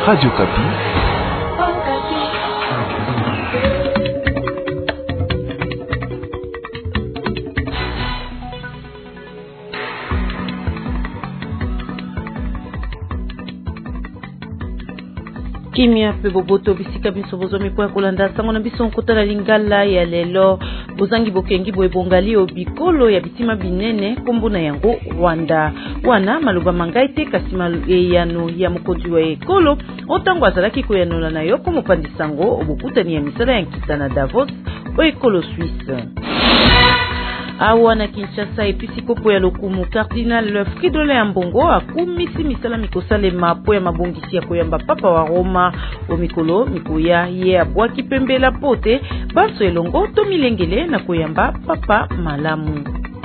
Radio Kapi. Kimia pe boboto bisika biso bozomi kwa kolanda sango na biso nkotala lingala ya lelo bozangi bokengi boebongali obikolo ya bitima binene kombo na yango Rwanda wana maloba mangai te kasima yano ya mokonzi wa ekolo otango azalaki koyanola na yo komopandi sango obokutani ya misala ya nkita na Davos o ekolo Suisse. Awa na Kinshasa episi kopo ya lokumu Cardinal Fridolin Ambongo akumisi misala mikosalema po ya mabongisi ya koyamba papa wa Roma o mikolo mikoya ye abwaki pembela pote baso elongo to milengele na koyamba papa malamu.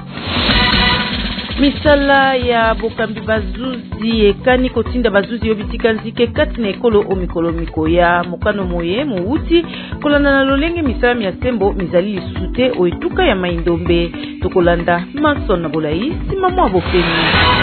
Misala ya bokambi bazuzi ekani kotinda bazuzi yobitika nzike kati na ekolo o mikolo mikoya mokano moye muuti kolanda na lolenge misala miasembo mizali lisusu o etuka ya maindombe tokolanda Mason na Bolai simamo abopeni.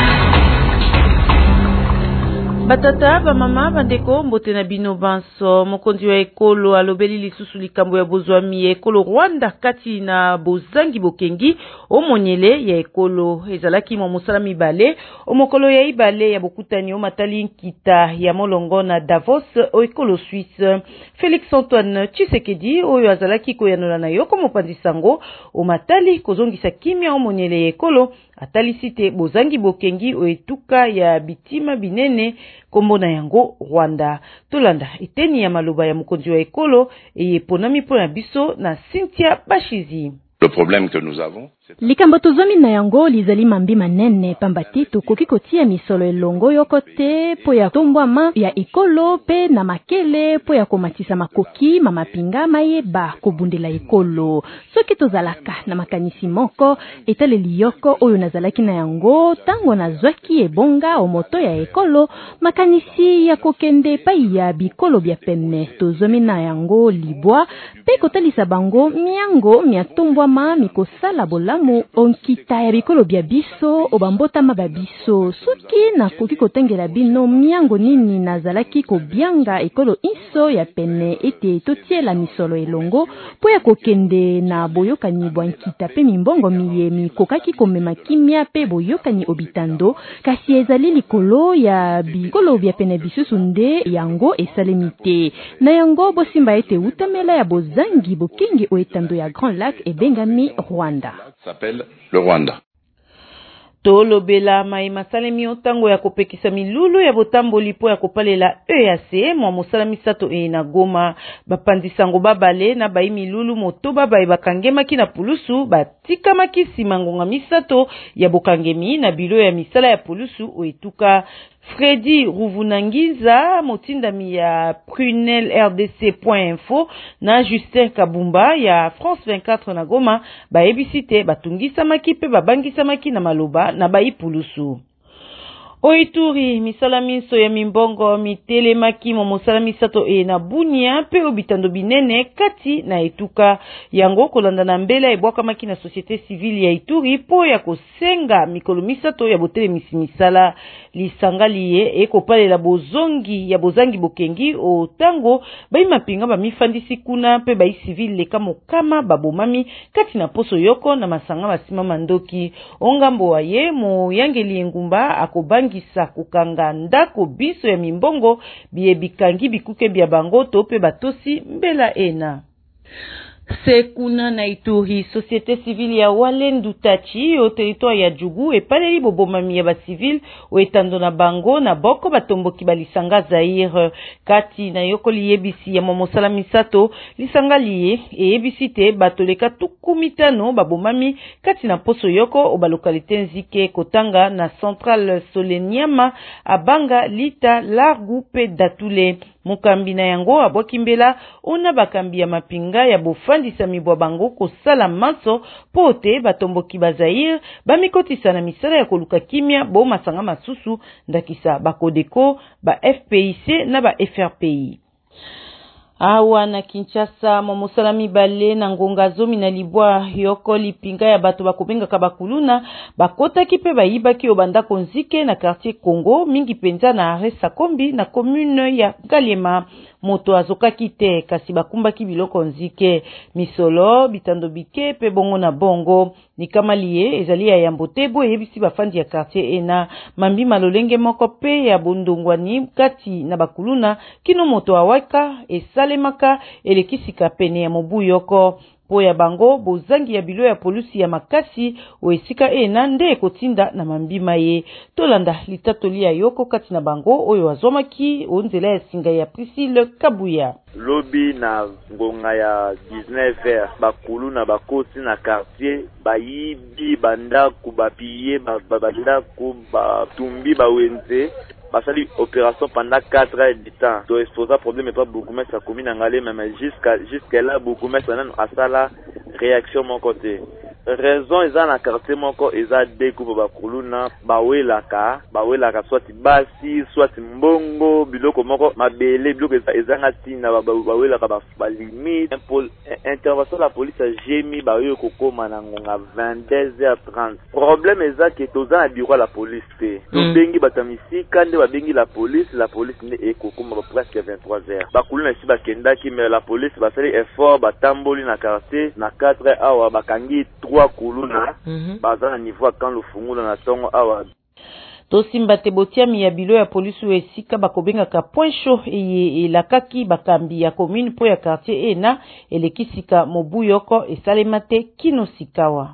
Batata ba mama bandeko mbote na bino banso mokonzi wa ekolo alobeli lisusu likambo ya bozwami ekolo Rwanda kati na bozangi bokengi omonyele ya ekolo ezalaki mo musala mibale omokolo ya ibale ya bokutani o matali nkita ya molongo na Davos o ekolo Suisse. Félix Antoine Tshisekedi oyo azalaki koyanola na yoko mopandisango o matali kozongisa kimia omonyele ya ekolo atalisite bozangi bokengi o etuka ya bitima binene kombo na yango Rwanda. Tolanda eteni ya maloba ya mokonzi wa ekolo eyeponami pona biso na Cynthia Bashizi. Le problème que nous avons, likambo tozomi na yango lizali mambi manene pambati tukoki kotia misolo elongo yokote po ya tombwama ya ekolo pe na makele po ya komatisa makoki mamapinga mayeba kobundela ekolo. Soki tozalaka na makanisi moko etaleli yoko oyo nazalaki na yango tango nazwaki ebonga omoto ya ekolo makanisi ya kokende pai ya bikolo bya pene tozomi na yango libwa pe kotalisa bango miango miatombwama mikosala bola onkita ya bikolo bya biso obambotama babiso soki na koki kotengela bino miango nini nazalaki kobianga ekolo inso ya pene ete totiela misolo elongo po ya kokende na boyokani bwa nkita pe mimbongo miyemi kokaki komema kimia pe boyokani obitando kasi ezali likolo ya bikolo bya pene bisusu nde yango esalemi te na yango bosimba ete utamela ya bozangi bokengi oetando ya Grand Lac ebengami Rwanda. S'appelle le Rwanda. Tolobela mai masalemi otango ya kopekisa milulu ya botamboli po ya kopalela EAC mwa mosala misato na Goma bapandisango babale na bai milulu motoba bai bakangemaki na pulusu batikamaki simangonga misato ya bokangemi na bilo ya misala ya pulusu oetuka. Freddy Ruvunangiza motindami ya Prunel RDC.info na Justin Kabumba ya France 24 na Goma baebisite batungisamaki pe babangisamaki na maloba na baipulusu. Oituri misala minso ya mimbongo mitelemaki mo mosala misato na Bunia pe obitando binene kati na etuka yango kolanda na mbela ebwakamaki na société civile ya Ituri po ya kosenga mikolo misato ya botelemisi misala lisangaliye ekopalela bozongi ya bozangi bokengi o tango baimapinga bamifandisi kuna pe bai civile leka mokama babomami kati na poso yoko na masanga basima mandoki ongambo waye mo yangeli engumba akobangisa kukanga ndako biso ya mimbongo biye bikangi bikuke bya bango to pe batosi mbela ena. Sekuna na Ituri, société civile ya Walendu Tachi au territoire ya Djugu e paleli bobomami ya ba civil o etando na bango na boko batomboki balisanga Zaire kati na yokoli yebisi ya momosala misato lisanga liye e yebisi te batoleka tukumitano babomami kati na poso yoko o balokalite nzike kotanga na centrale Soleniama abanga lita largu pe datule. Mukambi na yango abwaki mbela ona bakambi ya mapinga ya bofandisa mibwa bango kosala maso pote batomboki ba Zaire bamikotisa na misala ya koluka kimia bo masanga masusu ndakisa bakodeko ba FPIC na ba FRPI. Awa na Kinshasa mwa mibale na ngonga zomi na libwa yoko lipinga ya bato bakobenga kabakuluna bakotaki pe bayibaki obanda konzike na quartier Congo mingi penza na Aresa Kombi na commune ya Galema. Moto azokaki te kasi bakumbaki biloko nzike misolo bitando bike pe bongo na bongo ni kama liye ezali ya yambote bo yebisi bafandi ya quartier ena mambi malolenge moko pe ya bondongwani kati na bakuluna kino moto awaka esalemaka elekisika pene ya mobu yoko po ya bango bozangi ya bilo ya polusi ya makasi oesika ena nde ekotinda na mambima ye tolanda litatoli ya yoko kati na bango oyo azomaki onzela ya singa ya Priscille Kabuya. Lobi na ngonga ya 19h bakulu na bakoti na quartier bayibi bandaku bapiye bandaku batumbi bawenze basali opération pendant 4 heures de temps. Donc exposa problème pas beaucoup mais ça commune ngale même jusqu'à là beaucoup mais ça a ça la réaction mon côté. Raison eza na quartier moko eza découpe bakuluna bawelaka soit basi soit mbongo biloko moko mabele biloko eza ngatina bawelaka ba limite intervention la police a gémi bayo kokoma na ngonga 22h30. Problème eza que toza na bureau la police te bengi batamisika nde babengi la police ne ekokoma presque 23h bakuluna si bakendaki mais la police basali effort batamboli na quartier na 4h awa bakangi kuluna bazana niveau quand le fungula na tongo awa tosimba te botiami ya bilo ya polisi esika bakobengaka point chaud elakaki bakambi ya commune po ya quartier ena elekisika mobu yoko esalemate kino sikawa.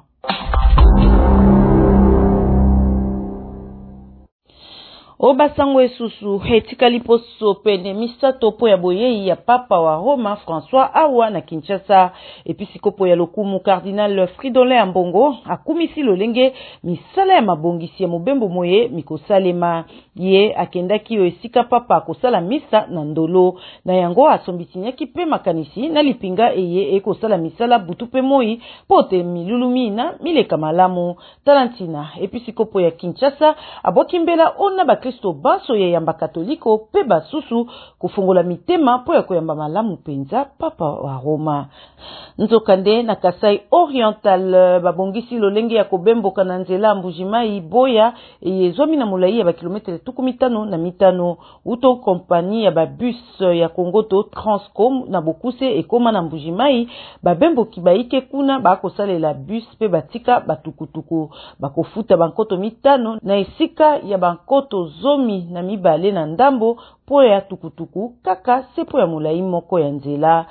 Obasango esusu hetikali poso pene misato po ya boyei ya papa wa Roma François awa na Kinshasa episikopo ya lokumu cardinal Fridolin Ambongo akumisi lolenge misala ya mabongisi ya mobembo moye mikosalema ye akendaki yo esika papa akosala misa na ndolo na yango asombitinyaki pe makanisi na lipinga eye ekosala misala butu pe moi pote milulumina mileka malamu talantina episikopo ya Kinshasa abokimbela ona Kristo baso ya yamba katoliko pe basusu kufungola mitema po ya koyamba malamu penza papa wa Roma. Nzokande na Kasai Oriental babongisi lolenge ya kobemboka na nzela Mbujimai boya yezomi na mulai ya bakilometre 15 uto kompani ya babus ya Kongoto Transcom na Bokuse ekoma na Mbujimai babembo kibaike kuna bakosalela bus pe batika batukutuku bakofuta bankoto 5 na esika ya bankoto zomi na mibale na ndambo po ya tukutuku kaka sepo ya mulai moko ya nzela.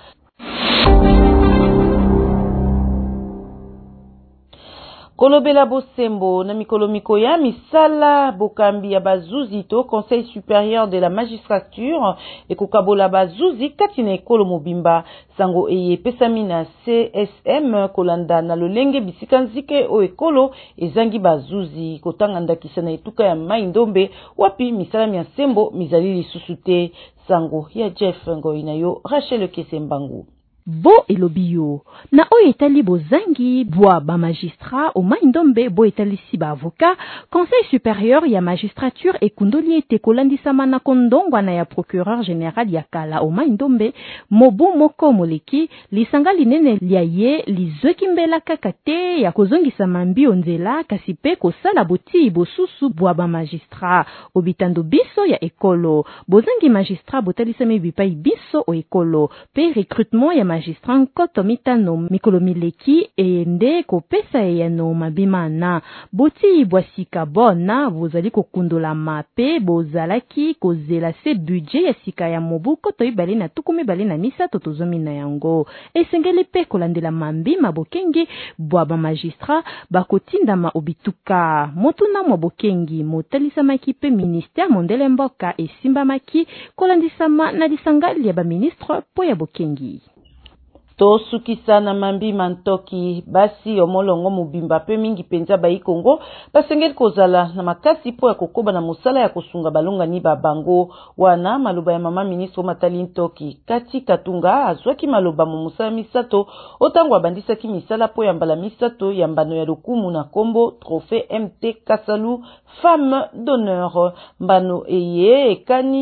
Kolobela bosembo na mikolomiko ya misala bokambi ya bazuzi to Conseil supérieur de la magistrature ekokabola bazuzi kati na ekolo mobimba sango eye pesami na CSM kolanda na lolenge bisika nzike o ekolo ezangi bazuzi kotanga ndakisa na etuka ya mai ndombe wapi misala mya sembo mizali lisusu te sango ya Jeff Ngoi na yo Rachel Kesembangu. Bo elobio na oyo etali bozangi bwa ba magistrat o maindombe bo etali si ba avocat Conseil supérieur ya magistrature ekundoli ete kolandisama na kondongwa na ya procureur général ya kala o maindombe mobu moko moleki lisanga linene lia ye lizweki mbela kaka te ya kozongisa mambio nzela kasi pe kosala boti bosusu bwa ba magistrat obitando biso ya ekolo bozangi magistrat botalisami bipai biso o ekolo pe recrutement ya magistrat nkoto mitano mikolo mileki ende kopesa eyano mabimana boti bwasika bona bozali kokundola mape bozalaki kozela se budget ya sika ya mobu koto ibali na tukumi bali na misato tozomi na yango esengeli pe kolandela mambi mabokengi bwa ba magistrat bakotindama obituka motuna mwa bokengi motalisamaki pe ministère mondele mboka esimbamaki kolandisama na lisangali ya ba ministre po ya bokengi. To sukisa na mambi mantoki basi omolongo mubimba pe mingi penza bai Kongo basengeli kozala na makasi po ya kokoba na musala ya kosunga balonga ni babango wana maloba ya mama ministre Matali Ntoki kati Katunga azwaki maloba mu musala misato otango abandisaki misala po ya mbala misato ya mbano ya lokumu na kombo trophée MT Kasalu femme d'honneur mbano eye ekani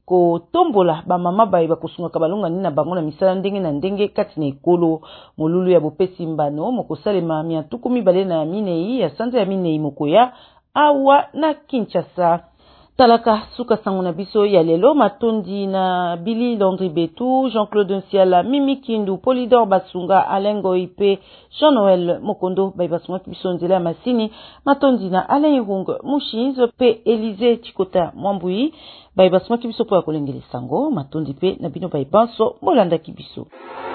ko tombola ba mama baye bakosunga kabalonga ni na bango na misala ndenge na ndenge kati na ekolo. Molulu ya bopesi mbano mokosalema miantuku mibale na minei ya sanza ya minei mokoya awa na Kinshasa. Talaka suka sango na biso ya lelo matondi na Billy Landry Betou, Jean-Claude Nsiala, Mimi Kindu, Polydor Basunga, Alain Goipe, Jean-Noël Mokondo basunga biso nzela ya masini matondi na Alain Rung Mushinzo pe Élysée Chikota Mwambui basunga biso po ya kolengele sango matondi pe na bino baibanso molanda kibiso.